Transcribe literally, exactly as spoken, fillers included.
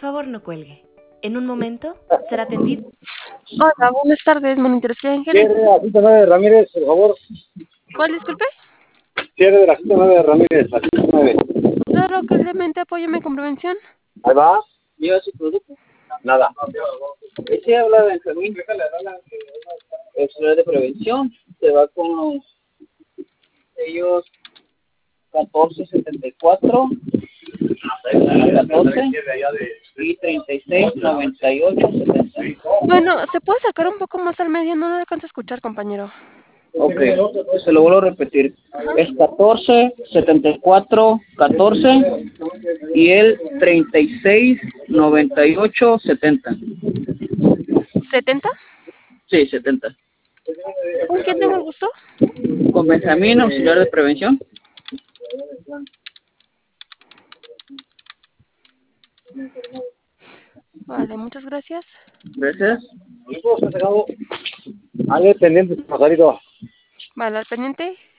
favor no cuelgue. En un momento será atendido. Hola, buenas tardes, Monitor de Ángeles. Cierre de la cita nueve de Ramírez, por favor. ¿Cuál, disculpe? Cierre de la cita nueve de Ramírez, la cita nueve. Claro, que Clemente, apóyame con prevención. Ahí va. ¿Lleva su producto? Nada. Ese habla de Benjamín. Es de prevención. Se va con ellos catorce setenta y cuatro, catorce y treinta y seis noventa y ocho setenta. Bueno, ¿se puede sacar un poco más al medio? No lo alcanzo a escuchar, compañero. Ok, se lo vuelvo a repetir. Es catorce setenta y cuatro catorce y el treinta y seis noventa y ocho setenta. ¿setenta? Sí, setenta. ¿Con quién tengo el gusto? Con Benjamín, auxiliar de prevención. Vale, muchas gracias. Gracias. Alguien pendiente, pajarito. Vale, al pendiente.